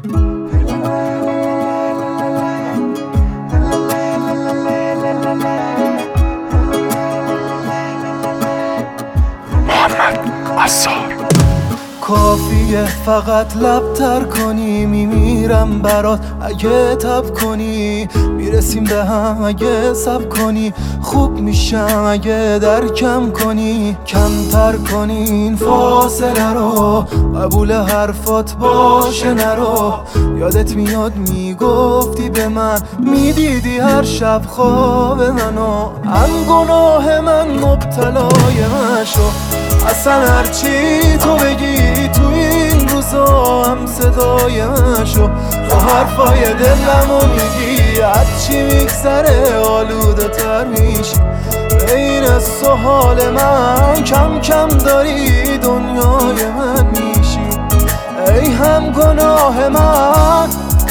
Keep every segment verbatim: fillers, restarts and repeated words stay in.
کافیه فقط لب تر کنی، میمیرم برات اگه تب کنی، میرسیم به هم اگه سب کنی، خوب میشم اگه درکم کنی، کمتر کنی این فاصله رو، قبول حرفات باشه نرو. یادت میاد میگفتی به من، میدیدی هر شب خواب منو، هم گناه من مبتلای من شو، اصلا هرچی تو بگی تو این روزا هم صدای من شو، تو حرفای دلمو میگی، هرچی میگذره آلوده تر میشی، بین از و حال من کم کم داری دنیای من میشی، ای هم گناه من.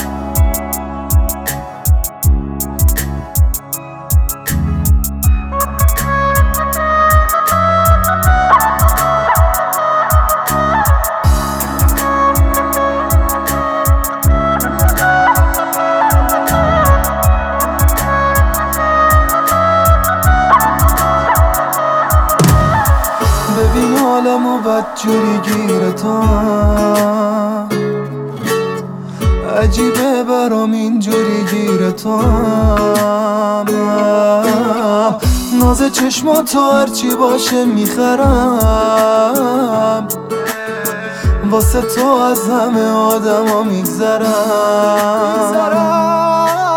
ببین حالمو بدجوری گیرتم، عجیبه برام اینجوری گیرتم، ناز چشماتو هرچی باشه میخرم، واسه تو از همه آدما میگذرم.